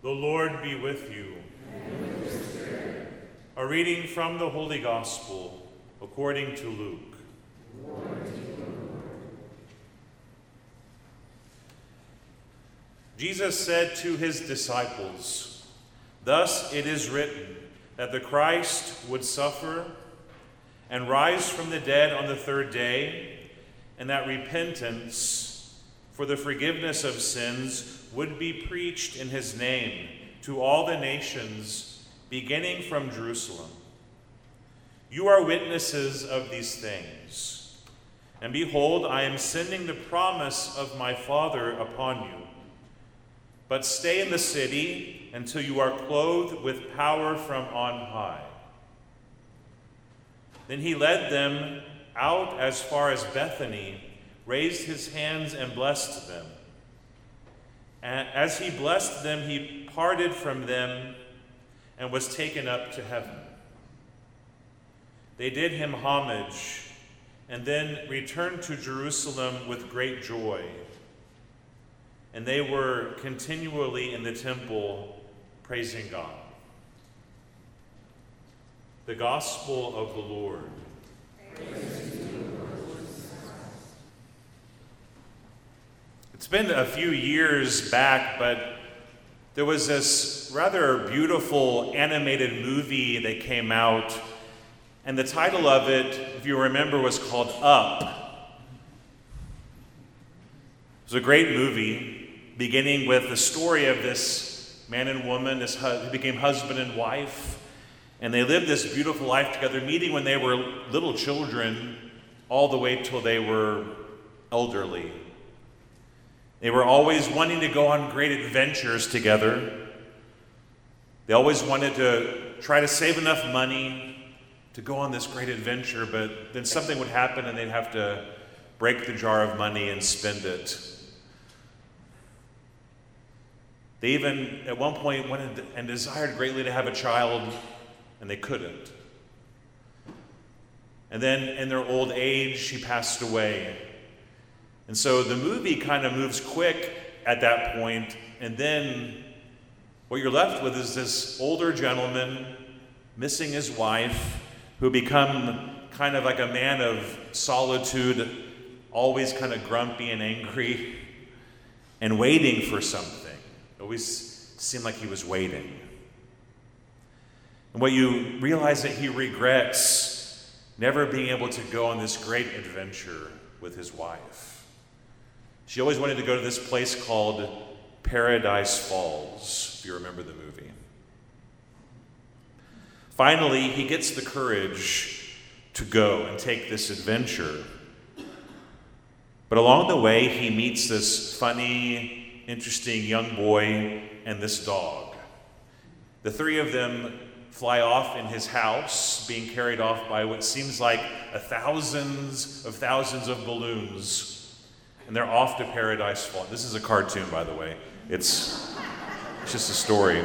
The Lord be with you. And with your spirit. A reading from the Holy Gospel according to Luke. Glory to you, Lord. Jesus said to his disciples, "Thus it is written that the Christ would suffer and rise from the dead on the third day, and that repentance for the forgiveness of sins would be preached in his name to all the nations, beginning from Jerusalem. You are witnesses of these things. And behold, I am sending the promise of my Father upon you. But stay in the city until you are clothed with power from on high." Then he led them out as far as Bethany, raised his hands and blessed them. And as he blessed them, he parted from them and was taken up to heaven. They did him homage and then returned to Jerusalem with great joy. And they were continually in the temple praising God. The Gospel of the Lord. It's been a few years back, but there was this rather beautiful animated movie that came out, and the title of it, if you remember, was called Up. It was a great movie, beginning with the story of this man and woman who became husband and wife, and they lived this beautiful life together, meeting when they were little children, all the way till they were elderly. They were always wanting to go on great adventures together. They always wanted to try to save enough money to go on this great adventure, but then something would happen and they'd have to break the jar of money and spend it. They even, at one point, wanted and desired greatly to have a child, and they couldn't. And then in their old age, she passed away. And so the movie kind of moves quick at that point, and then what you're left with is this older gentleman missing his wife, who become kind of like a man of solitude, always kind of grumpy and angry, and waiting for something. It always seemed like he was waiting. And what you realize that he regrets never being able to go on this great adventure with his wife. She always wanted to go to this place called Paradise Falls, if you remember the movie. Finally, he gets the courage to go and take this adventure. But along the way, he meets this funny, interesting young boy and this dog. The three of them fly off in his house, being carried off by what seems like thousands of balloons. And they're off to Paradise Falls. This is a cartoon, by the way. It's just a story.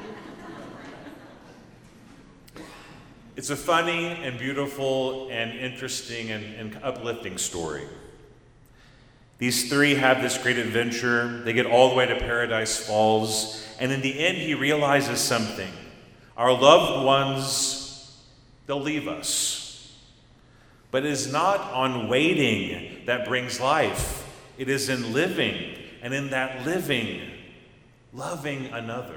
It's a funny and beautiful and interesting and uplifting story. These three have this great adventure. They get all the way to Paradise Falls. And in the end, he realizes something. Our loved ones, they'll leave us. But it is not on waiting that brings life. It is in living, and in that living, loving another.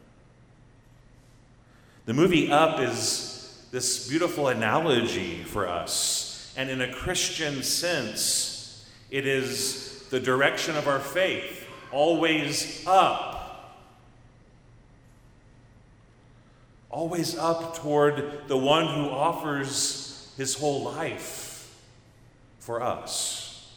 The movie Up is this beautiful analogy for us, and in a Christian sense, it is the direction of our faith, always up. Always up toward the one who offers his whole life for us.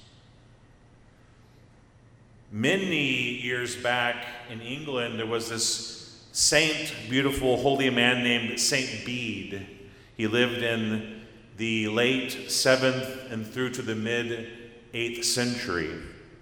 Many years back in England, there was this saint, beautiful, holy man named Saint Bede. He lived in the late 7th and through to the mid-8th century.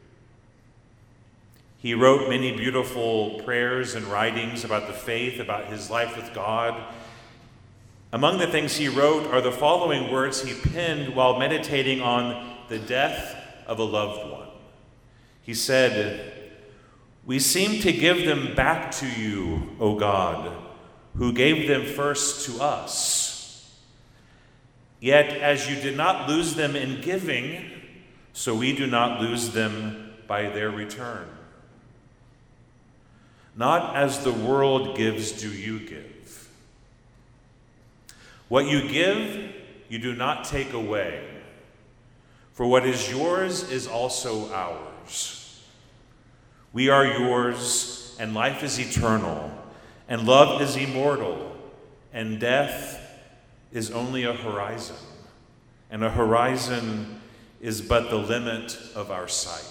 He wrote many beautiful prayers and writings about the faith, about his life with God. Among the things he wrote are the following words he penned while meditating on the death of a loved one. He said, We seem to give them back to you, O God, who gave them first to us. Yet as you did not lose them in giving, so we do not lose them by their return. Not as the world gives do you give. What you give, you do not take away. For what is yours is also ours. We are yours, and life is eternal, and love is immortal, and death is only a horizon, and a horizon is but the limit of our sight.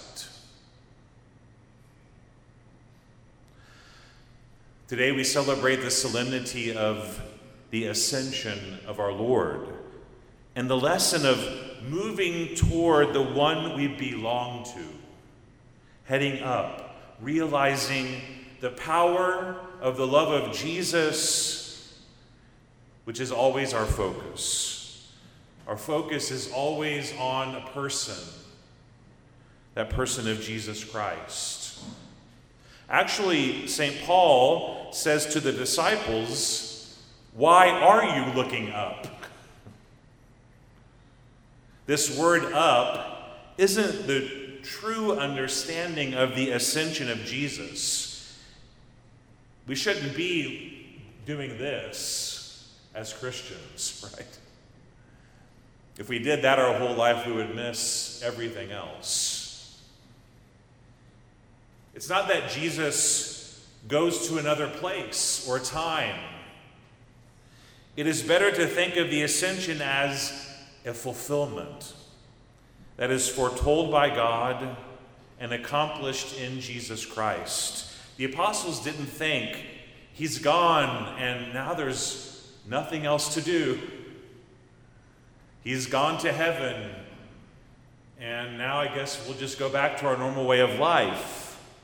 Today we celebrate the solemnity of the ascension of our Lord and the lesson of moving toward the one we belong to, heading up, realizing the power of the love of Jesus, which is always our focus. Our focus is always on a person, that person of Jesus Christ. Actually, St. Paul says to the disciples, "Why are you looking up?" This word up isn't the true understanding of the ascension of Jesus. We shouldn't be doing this as Christians, right? If we did that our whole life, we would miss everything else. It's not that Jesus goes to another place or time. It is better to think of the ascension as a fulfillment that is foretold by God and accomplished in Jesus Christ. The apostles didn't think, he's gone and now there's nothing else to do. He's gone to heaven and now I guess we'll just go back to our normal way of life.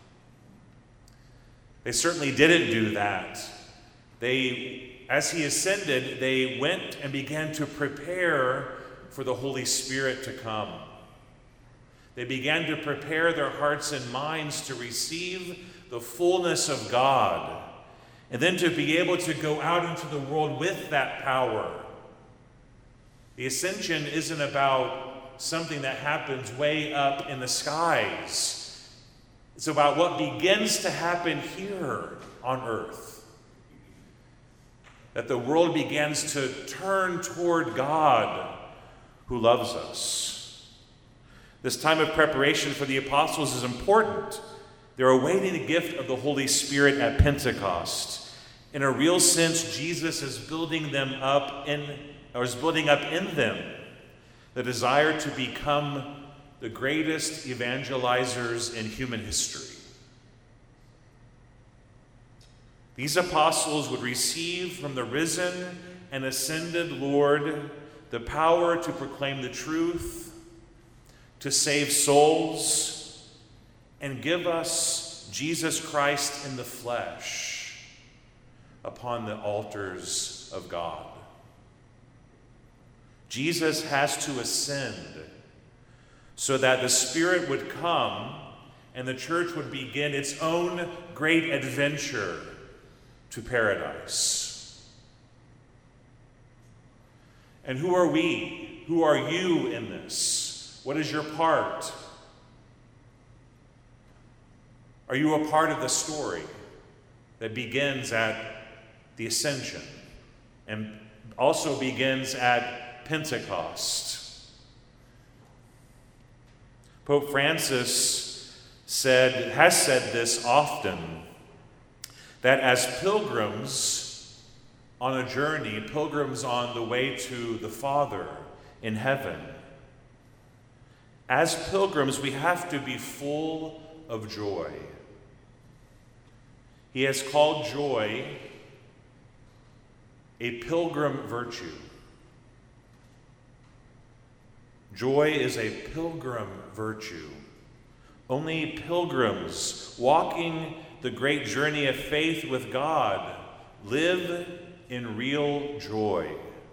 They certainly didn't do that. As he ascended, they went and began to prepare for the Holy Spirit to come. They began to prepare their hearts and minds to receive the fullness of God, and then to be able to go out into the world with that power. The ascension isn't about something that happens way up in the skies. It's about what begins to happen here on earth. That the world begins to turn toward God who loves us. This time of preparation for the apostles is important. They're awaiting the gift of the Holy Spirit at Pentecost. In a real sense, Jesus is building up in them the desire to become the greatest evangelizers in human history. These apostles would receive from the risen and ascended Lord the power to proclaim the truth, to save souls, and give us Jesus Christ in the flesh upon the altars of God. Jesus has to ascend so that the Spirit would come and the church would begin its own great adventure to paradise. And who are we? Who are you in this? What is your part? Are you a part of the story that begins at the ascension and also begins at Pentecost? Pope Francis has said this often, that as pilgrims on a journey, pilgrims on the way to the Father in heaven, as pilgrims we have to be full of joy. He has called joy a pilgrim virtue. Joy is a pilgrim virtue. Only pilgrims walking the great journey of faith with God live in real joy.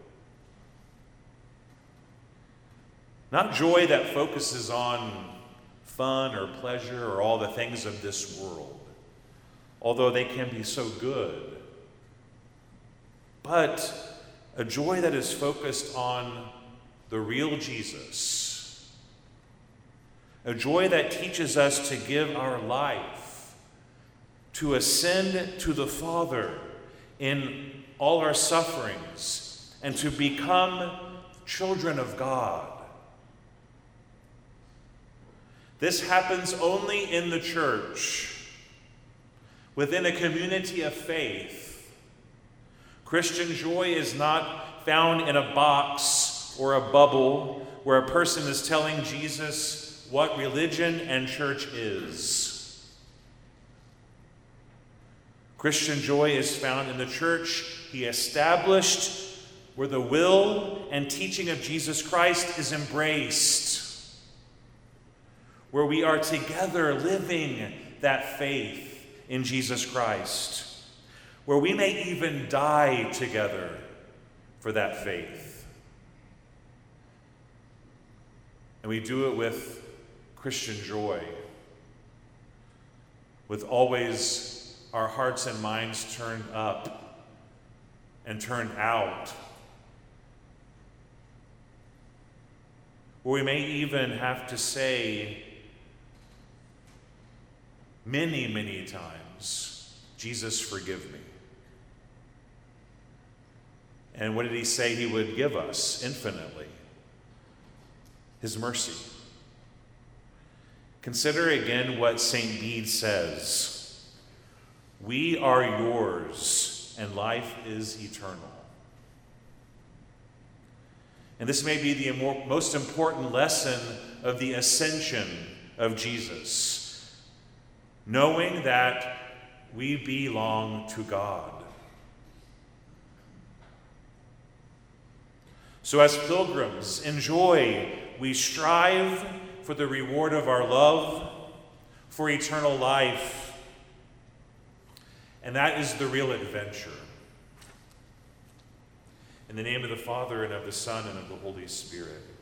Not joy that focuses on fun or pleasure or all the things of this world, although they can be so good. But a joy that is focused on the real Jesus. A joy that teaches us to give our life, to ascend to the Father in all our sufferings, and to become children of God. This happens only in the church, within a community of faith. Christian joy is not found in a box or a bubble where a person is telling Jesus what religion and church is. Christian joy is found in the church He established, where the will and teaching of Jesus Christ is embraced, where we are together living that faith in Jesus Christ, where we may even die together for that faith. And we do it with Christian joy, with always our hearts and minds turned up and turned out, where we may even have to say many, many times, Jesus, forgive me. And what did He say He would give us infinitely? His mercy. Consider again what St. Bede says. We are yours, and life is eternal. And this may be the most important lesson of the ascension of Jesus, knowing that we belong to God. So as pilgrims, in joy, we strive for the reward of our love, for eternal life. And that is the real adventure. In the name of the Father, and of the Son, and of the Holy Spirit.